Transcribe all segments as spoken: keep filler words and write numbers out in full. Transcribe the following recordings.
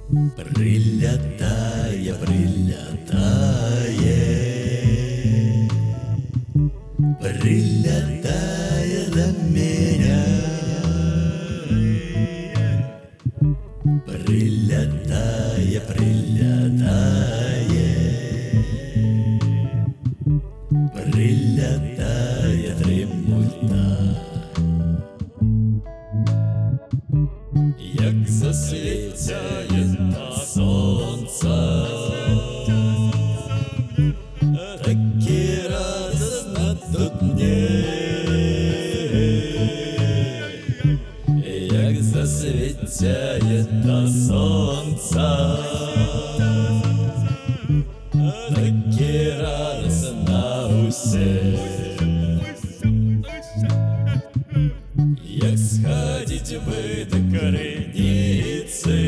Прилетая, прилетая, прилетая до меня, прилетая, прилетая, прилетая дремута. Як засвітяє на сонце, таки радостно тут мне. Як засвітяє на сонце, таки радостно усім. Як сходить бы до Крыницы,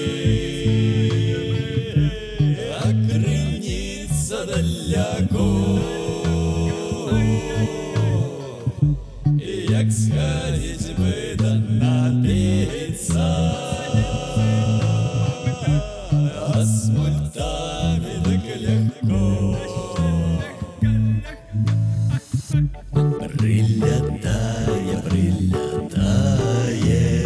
а Крыница далеко. Як сходить бы да напиться, а с мультами так легко. Прилетая, прилетая,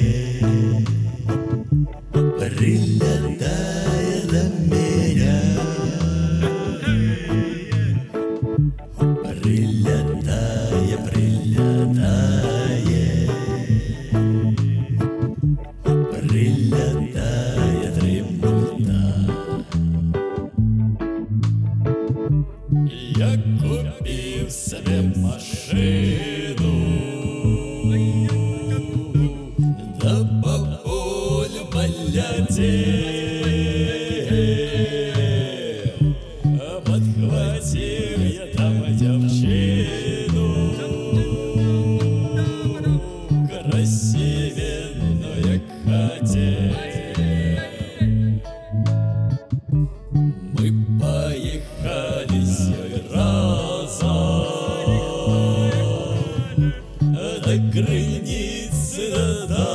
прилетая до меня, прилетая, прилетая, прилетая дремута. Я купил себе машину, да по полю полетел, подхватил я там девчину, красивенную як хотел. Мы поехали с ней разом до Крыницы, до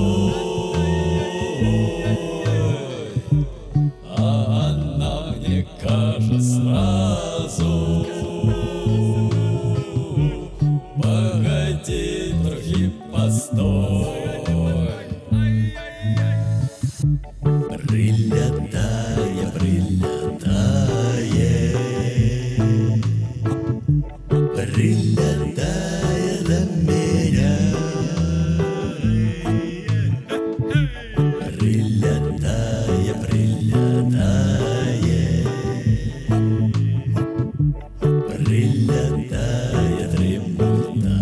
той, а она мне кажет сразу: погоди, трохи постой. Прилетая, прилетая, прилетая до меня, прилетая, прилетая, прилетая дремута.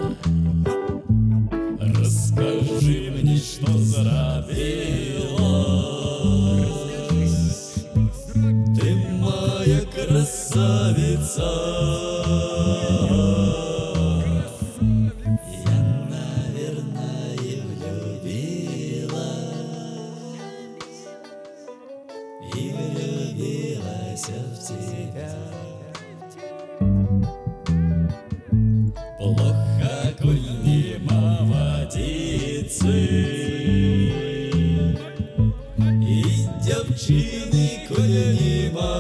Расскажи мне, что зробила ты, моя красавица. Я, наверное, влюбилась и влюбилась в тебя. Плохо, коль нема водицы и девчины, коль нема.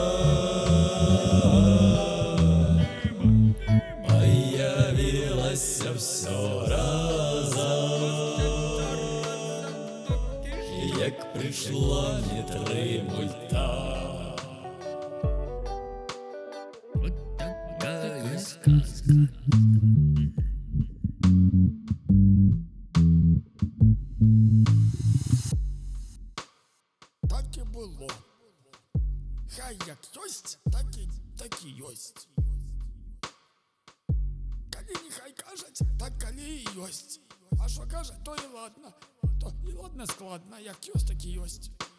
Появилась все разом, як прийшла мне тремульта. Вот такая сказка. Так і було. Хай як єсть, так і, так і єсть. Коли нехай кажуть, так коли і єсть. А що каже, то і ладно. То і ладно складно, як єсть, так і єсть.